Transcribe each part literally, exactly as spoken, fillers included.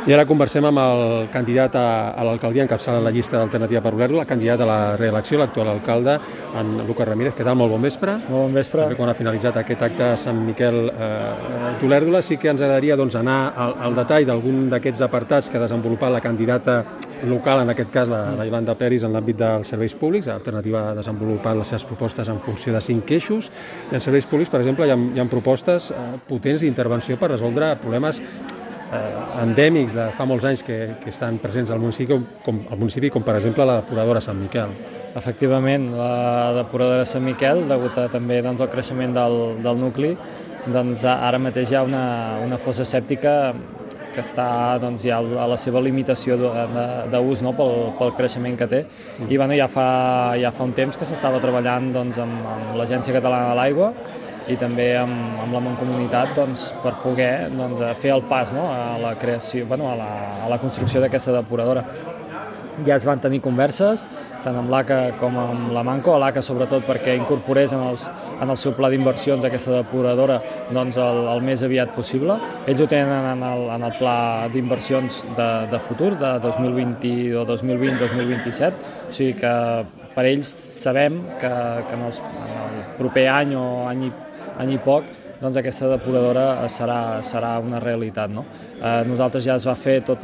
I ara conversem amb el candidat a, a l'alcaldia encapçalant la llista d'Alternativa per Olèrdola, el candidat a la reelecció, l'actual alcalde, en Lucas Ramírez. Què tal? Molt bon vespre. Molt bon vespre. També quan ha finalitzat aquest acte a Sant Miquel eh, d'Olèrdola, sí que ens agradaria doncs, anar al, al detall d'algun d'aquests apartats que ha desenvolupat la candidata local, en aquest cas la, la Yolanda Peris, en l'àmbit dels serveis públics. L'Alternativa ha desenvolupat les seves propostes en funció de cinc eixos. I en serveis públics, per exemple, hi ha, hi ha propostes eh, potents d'intervenció per resoldre problemes Eh, endèmics de fa molts anys que, que estan presents al municipi, com, al municipi, com per exemple la depuradora Sant Miquel. Efectivament, la depuradora Sant Miquel, degut a, també doncs, al creixement del, del nucli, doncs, ara mateix hi ha una, una fossa sèptica que està doncs, ja a la seva limitació d'ús, no? pel, pel creixement que té. I bueno, ja, fa, ja fa un temps que s'estava treballant doncs, amb, amb l'Agència Catalana de l'Aigua i també amb, amb la Mancomunitat doncs, per poder doncs, fer el pas, no? a la creació, bueno, a, la, a la construcció d'aquesta depuradora. Ja es van tenir converses, tant amb l'A C A com amb la Manco, l'A C A sobretot perquè incorporés en, els, en el seu pla d'inversions aquesta depuradora doncs, el, el més aviat possible. Ells ho tenen en el, en el pla d'inversions de, de futur, de dos mil vint o dos mil vint dos mil vint-i-set, o sigui que per ells sabem que, que en, els, en el proper any o any i any i poc, doncs aquesta depuradora serà, serà una realitat. No? Eh, nosaltres ja es va fer tots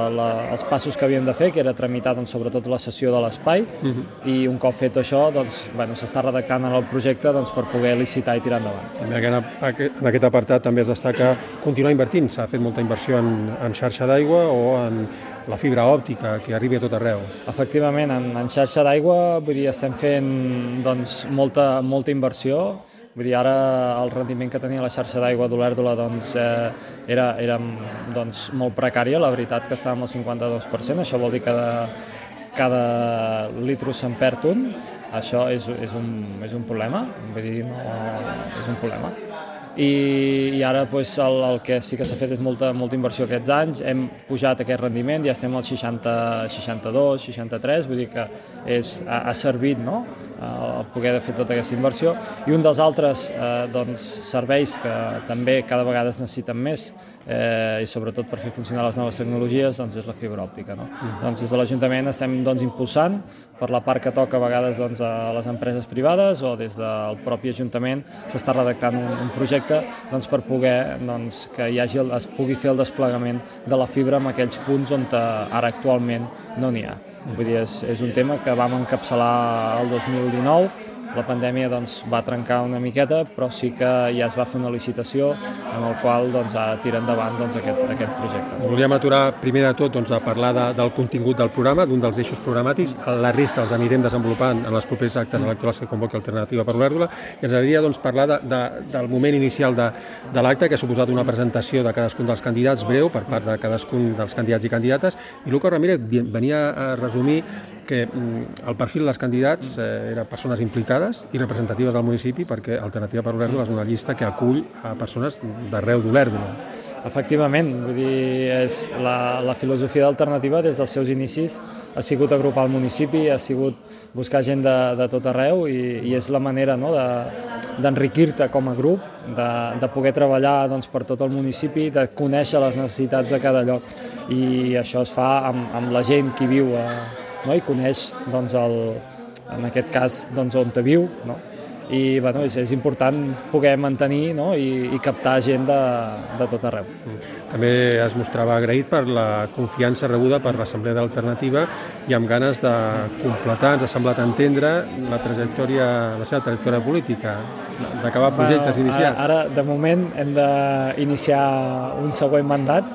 els passos que havíem de fer, que era tramitar doncs, sobretot la cessió de l'espai, uh-huh. i un cop fet això doncs, bueno, s'està redactant en el projecte doncs, per poder licitar i tirar endavant. També en aquest apartat també es destaca continuar invertint. S'ha fet molta inversió en, en xarxa d'aigua o en la fibra òptica que arribi a tot arreu. Efectivament, en, en xarxa d'aigua vull dir, estem fent doncs, molta, molta inversió. Vull dir, ara el rendiment que tenia la xarxa d'aigua d'Olèrdola doncs, eh, era, era doncs, molt precària, la veritat que estàvem al cinquanta-dos per cent, això vol dir que cada, cada litro se'n perd un, això és, és, un, és un problema, vull dir, no, és un problema. I, i ara pues, el, el que sí que s'ha fet és molta, molta inversió aquests anys, hem pujat aquest rendiment, ja estem al seixanta, seixanta-dos, seixanta-tres, vull dir que és, ha, ha servit, no? el poder fer tota aquesta inversió. I un dels altres eh, doncs, serveis que també cada vegada es necessiten més, eh, i sobretot per fer funcionar les noves tecnologies, doncs, és la fibra òptica. No? Mm. Doncs, des de l'Ajuntament estem doncs, impulsant per la part que toca a vegades doncs, a les empreses privades o des del propi Ajuntament s'està redactant un, un projecte doncs, per poder doncs, que hi hagi, es pugui fer el desplegament de la fibra en aquells punts on ara actualment no n'hi ha. Vull dir, és, és un tema que vam encapçalar el dos mil dinou, la pandèmia doncs, va trencar una miqueta, però sí que ja es va fer una licitació en el qual doncs, tira endavant doncs, aquest, aquest projecte. Volíem aturar primer de tot doncs, a parlar de, del contingut del programa, d'un dels eixos programàtics. La resta els anirem desenvolupant en els propers actes electorals que convoqui Alternativa per Olèrdola. I ens agradaria doncs, parlar de, de, del moment inicial de, de l'acte, que ha suposat una presentació de cadascun dels candidats, breu, per part de cadascun dels candidats i candidates. I Lucas Ramírez venia a resumir que el perfil dels candidats eh, era persones implicades i representatives del municipi, perquè Alternativa per Olèrdola és una llista que acull a persones d'arreu d'Olèrdola. Efectivament, vull dir, és la, la filosofia d'Alternativa des dels seus inicis ha sigut agrupar el municipi, ha sigut buscar gent de, de tot arreu i, i és la manera no, d'enriquir-te com a grup, de, de poder treballar doncs, per tot el municipi, de conèixer les necessitats de cada lloc i això es fa amb, amb la gent que viu a no? i coneix doncs, el, en aquest cas doncs, on te viu, no? i bueno, és, és important poder mantenir no? I, i captar gent de, de tot arreu. També es mostrava agraït per la confiança rebuda per l'Assemblea d'Alternativa i amb ganes de completar, ens ha semblat entendre, la trajectòria, la seva trajectòria política, d'acabar projectes bueno, iniciats. Ara, ara, de moment, hem d'iniciar un següent mandat.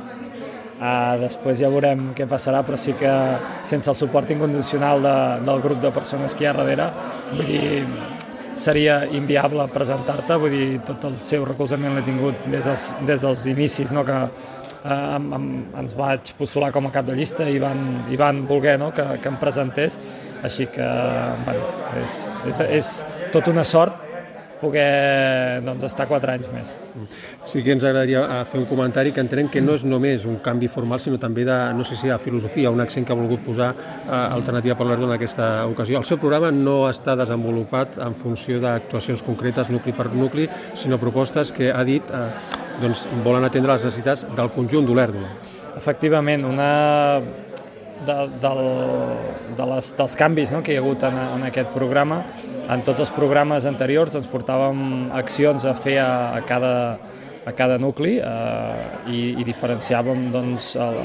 Uh, després ja veurem què passarà, però sí que sense el suport incondicional de, del grup de persones que hi ha darrere, vull dir, seria inviable presentar-te, vull dir, tot el seu recolzament l'he tingut des dels, des dels inicis, no? que uh, em, em, ens vaig postular com a cap de llista i van, i van voler no? que, que em presentés, així que bueno, és, és, és tot una sort poder doncs, estar quatre anys més. Sí que ens agradaria fer un comentari que entenem que no és només un canvi formal, sinó també de, no sé si de filosofia, un accent que ha volgut posar eh, Alternativa per Olèrdola en aquesta ocasió. El seu programa no està desenvolupat en funció d'actuacions concretes, nucli per nucli, sinó propostes que ha dit eh, doncs, volen atendre les necessitats del conjunt d'Olèrdola. Efectivament, una de, del, de les, dels canvis, no?, que hi ha hagut en, en aquest programa, en tots els programes anteriors doncs, portàvem accions a fer a, a, cada, a cada nucli eh, i, i diferenciàvem doncs, el,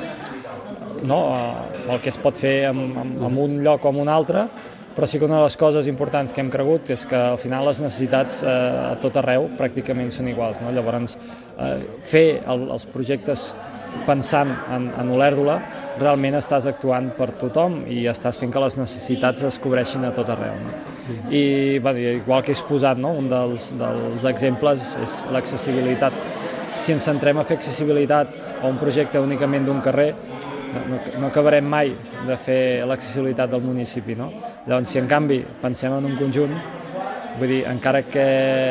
no, el que es pot fer en, en, en un lloc o en un altre, però sí que una de les coses importants que hem cregut és que al final les necessitats eh, a tot arreu pràcticament són iguals. No? Llavors, eh, fer el, els projectes pensant en, en Olèrdola, realment estàs actuant per tothom i estàs fent que les necessitats es cobreixin a tot arreu. No? I bé, igual que he exposat, no? Un dels, dels exemples és l'accessibilitat. Si ens centrem a fer accessibilitat a un projecte únicament d'un carrer, no, no, no acabarem mai de fer l'accessibilitat del municipi. No? Llavors, si en canvi pensem en un conjunt, vull dir, encara que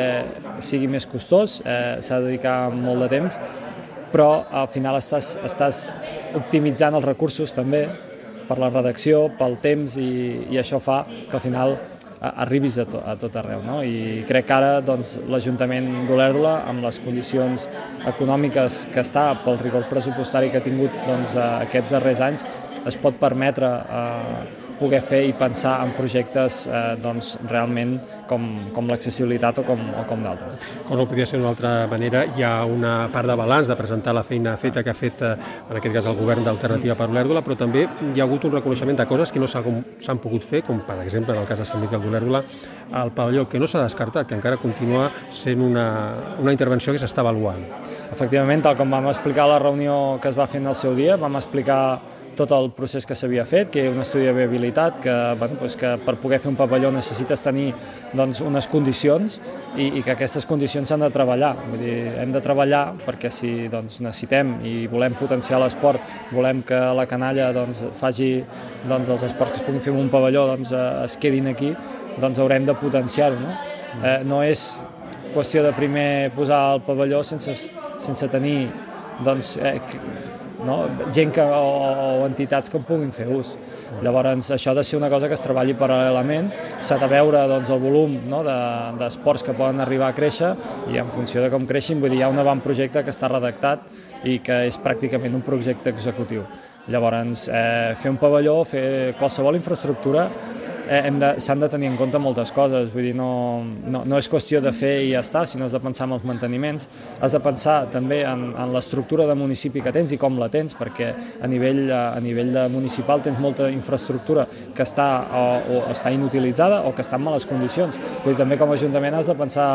sigui més costós, eh, s'ha de dedicar molt de temps, però al final estàs, estàs optimitzant els recursos també per la redacció, pel temps, i, i això fa que al final arribis a, to, a tot arreu. No? I crec que ara doncs, l'Ajuntament d'Olèrdola, amb les condicions econòmiques que està, pel rigor pressupostari que ha tingut doncs, aquests darrers anys, es pot permetre eh, poder fer i pensar en projectes eh, doncs, realment com, com l'accessibilitat o com, o com d'altres. Com no podia ser d'una altra manera, hi ha una part de balanç de presentar la feina feta que ha fet, en aquest cas, el govern d'Alternativa per Olèrdola, però també hi ha hagut un reconeixement de coses que no s'han pogut fer, com per exemple, en el cas de Sant Miquel d'Olèrdola, el pavelló, que no s'ha descartat, que encara continua sent una, una intervenció que s'està avaluant. Efectivament, tal com vam explicar a la reunió que es va fer en el seu dia, vam explicar tot el procés que s'havia fet, que hi ha un estudi de viabilitat, que, bueno, doncs que per poder fer un pavelló necessites tenir doncs, unes condicions i, i que aquestes condicions s'han de treballar. Vull dir, hem de treballar perquè si doncs, necessitem i volem potenciar l'esport, volem que la canalla doncs, faci doncs, els esports que es puguin fer en un pavelló doncs, es quedin aquí, doncs haurem de potenciar-ho. No? Eh, no és qüestió de primer posar el pavelló sense, sense tenir doncs, eh, no? gent que, o, o entitats que en puguin fer ús. Llavors, això ha de ser una cosa que es treballi paral·lelament, s'ha de veure doncs, el volum no? d'esports de, que poden arribar a créixer i en funció de com creixin, vull dir, hi ha un avantprojecte que està redactat i que és pràcticament un projecte executiu. Llavors, eh, fer un pavelló, fer qualsevol infraestructura, eh, s'han de tenir en compte moltes coses, vull dir, no, no, no és qüestió de fer i ja està, sinó has de pensar en els manteniments, has de pensar també en, en l'estructura de municipi que tens i com la tens, perquè a nivell, a nivell de municipal tens molta infraestructura que està o, o està inutilitzada o que està en males condicions. Vull dir, també com a Ajuntament has de pensar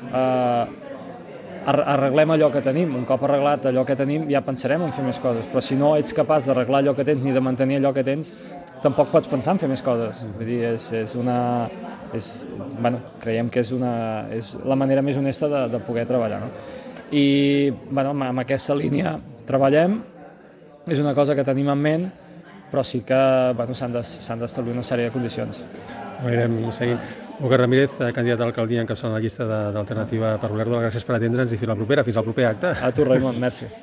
eh, arreglem allò que tenim, un cop arreglat allò que tenim ja pensarem en fer més coses, però si no ets capaç d'arreglar allò que tens ni de mantenir allò que tens, tampoc pots pensar en fer més coses. Vull dir, és, és una... És, bueno, creiem que és, una, és la manera més honesta de, de poder treballar. No? I bueno, amb aquesta línia treballem, és una cosa que tenim en ment, però sí que bueno, s'han d'establir una sèrie de condicions. Ho anirem seguint. Òscar Ramírez, candidat a l'alcaldia encapçalant la llista d'Alternativa per Olèrdola, gràcies per atendre'ns i fins la propera, fins al proper acte. A tu, Raimon, merci.